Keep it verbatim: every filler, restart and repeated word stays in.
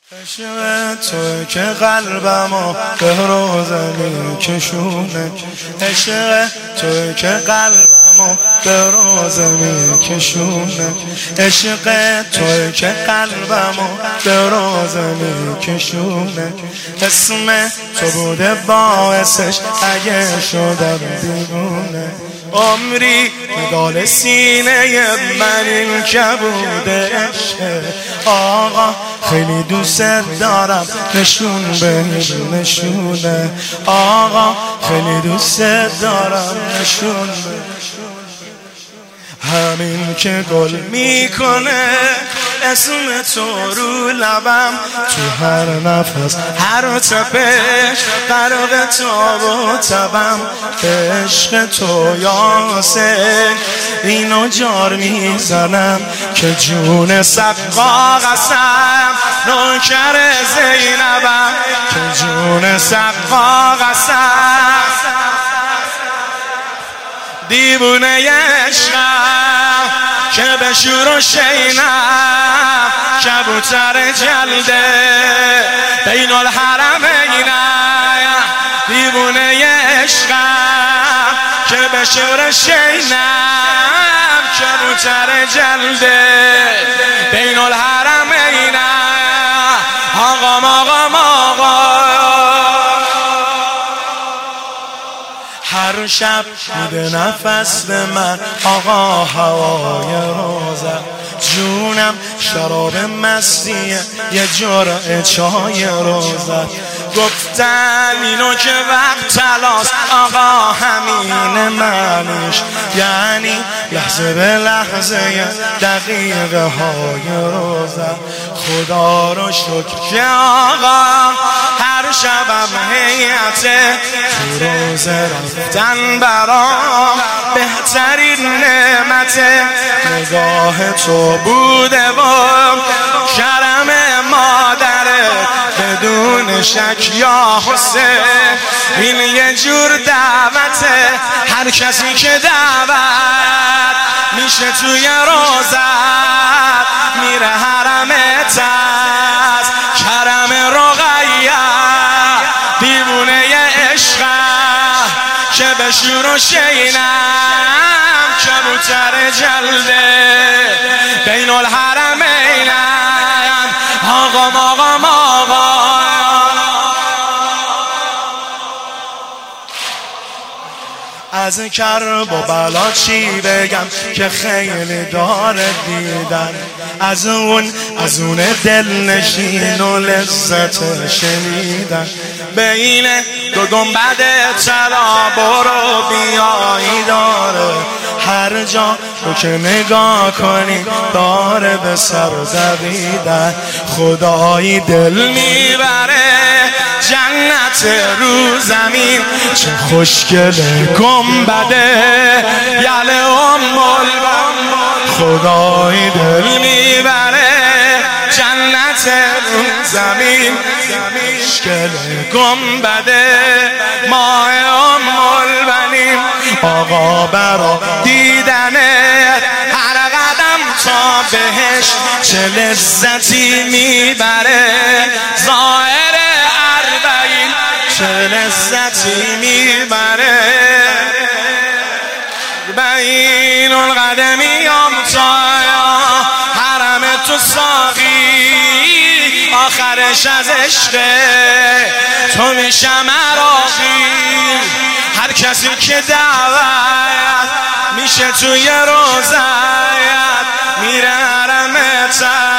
عشق توی که قلبمو به روزه میکشونه، عشق توی که قلبمو به روزه میکشونه، عشق توی که قلبمو به روزه میکشونه. اسم تو بوده باعثش اگه شدم دیوونه، عمری مدال سینه من این کبوده عشق. آقا خیلی دوست دارم نشون به نشونه، آقا خیلی دوست دارم نشون به همین که گل میکنه اسم تو رو لبم، تو هر نفس هر تپش غرق تاب و تبم. عشق تو یاسین اینو جار میزنم که جون سقا قسم نوکر زینبم، که جون سقا قسم دیوونه عشقم که به شور و شینم کبوتر جلده بین الحرمینم. دیوونه عشقم که به شور و شینم کبوتر جلده بین الحرمینم. آقام آقام آقام هر شب میده نفس به من آقا هوای روزه، جونم شراب مستیه یه جرعه چای روزه. گفتن اینو که وقت تلاست آقا همین منش، یعنی لحظه به لحظه دقیقه های روزه. خدا رو شکر که آقا هر شبم هیئته تو روزه رفتن برام بهترین نعمته. نگاه تو بوده و کرم مادره بدون شک یا حسین، این یه جور دعوته. هر کسی که دعوت میشه توی روزت میره حرمت از کرم رقیه. دیوونه عشقم که به شور و شینم کبوتر جلده بین الحرمینم. آقام آقام آقام از کرب و بلا چی بگم که خیلی داره دیدن، از اون از اون دل نشین و لذت شنیدن. بین دو گنبد طلا برو بیایی داره، هر جا رو که نگاه کنی داره به سر دویدن. خدایی دل میبره جنت رو زمین، چه خوشگله گنبده یل ام البنین. خدایی دل میبره جنت رو زمین، خوشگله گنبده ماه ام البنین. آقا برا دیدنت هر قدم تا بهش چه لذتی میبره. ظاهر اربعین چه لذتی میبره. بین القدمیام تا حرم تو ساقی، آخرش از عشق تو میشم عراقی. هر کسی که دعوت میشه توی روزت میره حرمت